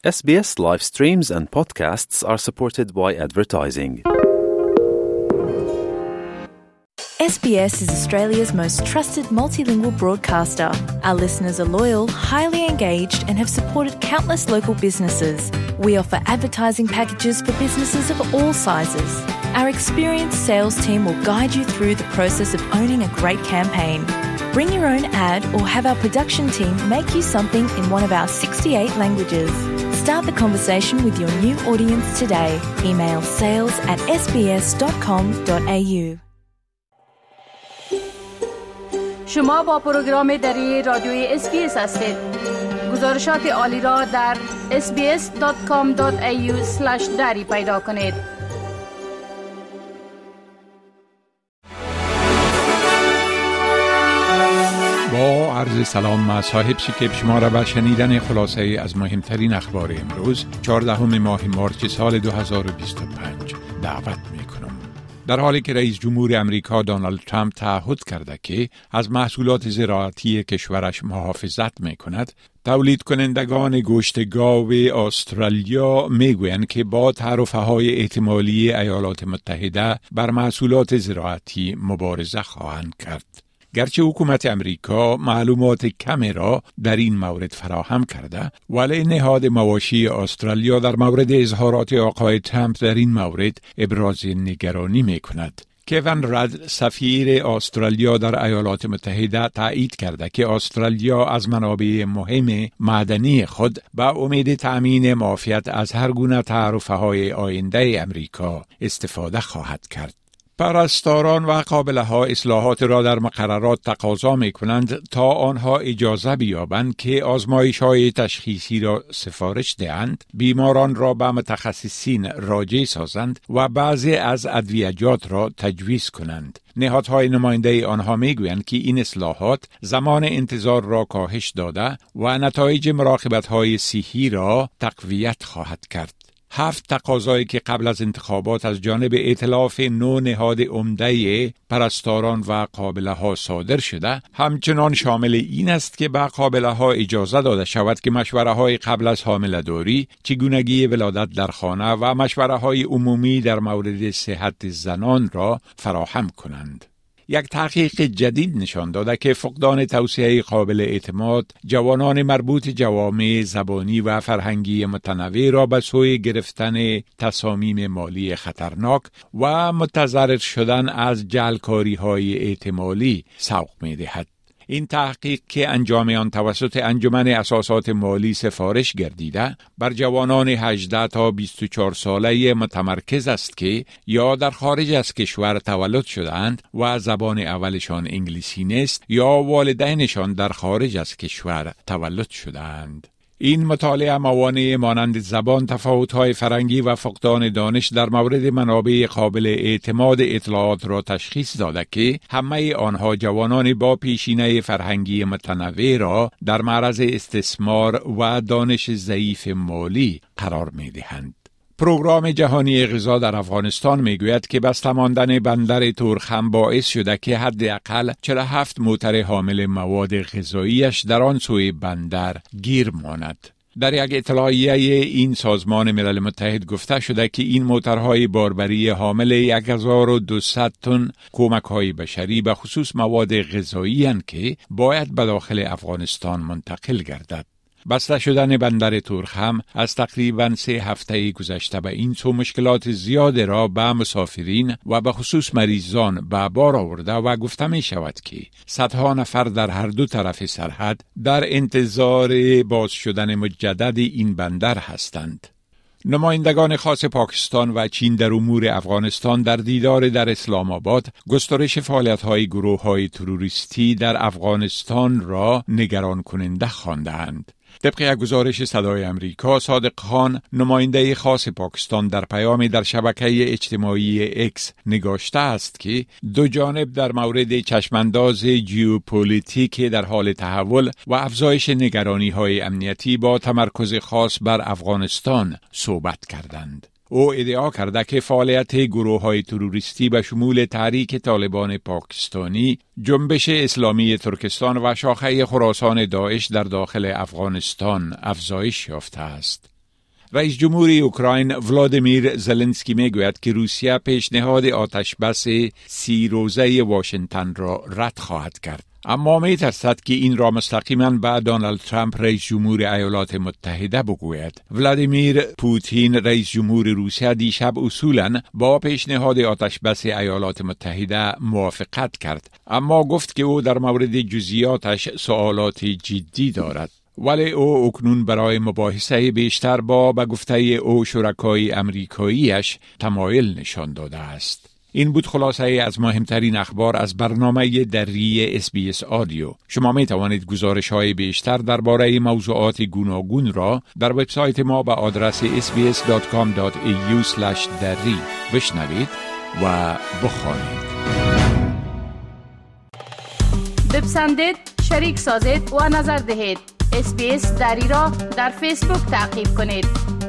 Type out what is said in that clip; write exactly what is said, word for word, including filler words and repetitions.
S B S live streams and podcasts are supported by advertising. S B S is Australia's most trusted multilingual broadcaster. Our listeners are loyal, highly engaged, and have supported countless local businesses. We offer advertising packages for businesses of all sizes. Our experienced sales team will guide you through the process of owning a great campaign. Bring your own ad or have our production team make you something in one of our sixty-eight languages. Start the conversation with your new audience today. Email sales at s b s dot com dot a u. شما با پروگرام دری رادیوی اس بی اس هستید. گزارشات عالی را در اس بی اس دات کام دات ای یو اسلش دری پیدا کنید. با عرض سلام ما صاحب شکیب شما را به شنیدن خلاصه از مهمترین اخبار امروز چهاردهم ماه مارس سال دو هزار و بیست و پنج دعوت می کنم. در حالی که رئیس جمهور امریکا دونالد ترامپ تعهد کرده که از محصولات زراعتی کشورش محافظت می کند، تولید کنندگان گوشت گاو استرالیا میگویند که با تعرفه‌های احتمالی ایالات متحده بر محصولات زراعتی مبارزه خواهند کرد. گرچه حکومت امریکا معلومات کمی را در این مورد فراهم کرده، ولی نهاد مواشی استرالیا در مورد اظهارات آقای ترامپ در این مورد ابراز نگرانی می کند. کوین رد، سفیر استرالیا در ایالات متحده، تایید کرده که استرالیا از منابع مهم معدنی خود به امید تأمین معافیت از هر گونه تعرفه‌های آینده امریکا استفاده خواهد کرد. پرستاران و قابله‌ها اصلاحات را در مقررات تقاضا می‌کنند تا آنها اجازه بیابند که آزمایش‌های تشخیصی را سفارش دهند، بیماران را به متخصصین راجع سازند و بعضی از ادویه‌جات را تجویز کنند. نهادهای نماینده آنها میگویند که این اصلاحات زمان انتظار را کاهش داده و نتایج مراقبت‌های صحی را تقویت خواهد کرد. هفت تقاضایی که قبل از انتخابات از جانب ائتلاف نو نهاد عمده پرستاران و قابله ها صادر شده، همچنان شامل این است که به قابله ها اجازه داده شود که مشوره های قبل از حامله داری، چگونگی ولادت در خانه و مشوره های عمومی در مورد صحت زنان را فراهم کنند. یک تحقیق جدید نشان داده که فقدان توصیه قابل اعتماد جوانان مربوط جوامع زبانی و فرهنگی متنوع را به سوی گرفتن تصامیم مالی خطرناک و متضرر شدن از جعلکاری‌های احتمالی سوق می‌دهد. این تحقیق که انجام آن توسط انجمن اساسات مالی سفارش گردیده بر جوانان هجده تا بیست و چهار ساله متمرکز است که یا در خارج از کشور تولد شدند و زبان اولشان انگلیسی نیست یا والدینشان در خارج از کشور تولد شدند. این مطالعه موانع مانند زبان، تفاوت‌های فرهنگی و فقدان دانش در مورد منابع قابل اعتماد اطلاعات را تشخیص داده که همه آنها جوانان با پیشینه فرهنگی متنوع را در معرض استثمار و دانش ضعیف مالی قرار می‌دهند. پروگرام جهانی غذا در افغانستان میگوید که بسته ماندن بندر تورخم باعث شده که حداقل چهل و هفت موتر حامل مواد غذاییش در آن سوی بندر گیر ماند. در یک اطلاعیه این سازمان ملل متحد گفته شده که این موترهای باربری حامل یک هزار و دویست تن کمک‌های بشری به خصوص مواد غذایی اند که باید به داخل افغانستان منتقل گردد. بسته شدن بندر تورخم از تقریباً سه هفته گذشته به این سو مشکلات زیاد را به مسافرین و به خصوص مریضان به بار آورده و گفته می شود که صدها نفر در هر دو طرف سرحد در انتظار باز شدن مجدد این بندر هستند. نمایندگان خاص پاکستان و چین در امور افغانستان در دیدار در اسلام آباد گسترش فعالیت‌های گروه‌های تروریستی در افغانستان را نگران کننده خواندند. طبق یک گزارش صدای امریکا، صادق خان، نماینده خاص پاکستان، در پیامی در شبکه اجتماعی اکس نگاشته است که دو جانب در مورد چشمانداز ژئوپلیتیک در حال تحول و افزایش نگرانی‌های امنیتی با تمرکز خاص بر افغانستان صحبت کردند. او ادعا کرده که فعالیت گروه‌های تروریستی به شمول تحریک طالبان پاکستانی، جنبش اسلامی ترکستان و شاخه خراسان داعش در داخل افغانستان افزایش یافته است. رئیس جمهوری اوکراین ولادیمیر زلنسکی میگوید که روسیه پیشنهاد آتش بس سی روزه واشنگتن را رد خواهد کرد. اما می ترسد که این را مستقیما به دونالد ترامپ رئیس جمهور ایالات متحده بگوید. ولادیمیر پوتین رئیس جمهور روسیه دیشب اصولا با پیشنهاد آتش بس ایالات متحده موافقت کرد، اما گفت که او در مورد جزئیاتش سوالات جدی دارد. ولی او اکنون برای مباحثه بیشتر با به گفته او شرکای امریکاییش تمایل نشان داده است. این بود خلاصه از مهمترین اخبار از برنامه دری اس بی اس آدیو. شما می توانید گزارش های بیشتر درباره موضوعات گوناگون را در وبسایت ما به آدرس اس بی اس دات کام دات ای یو اسلش دری بشنوید و بخوانید. بپسندید، شریک سازید و نظر دهید. اس بی اس دری را در فیسبوک تعقیب کنید.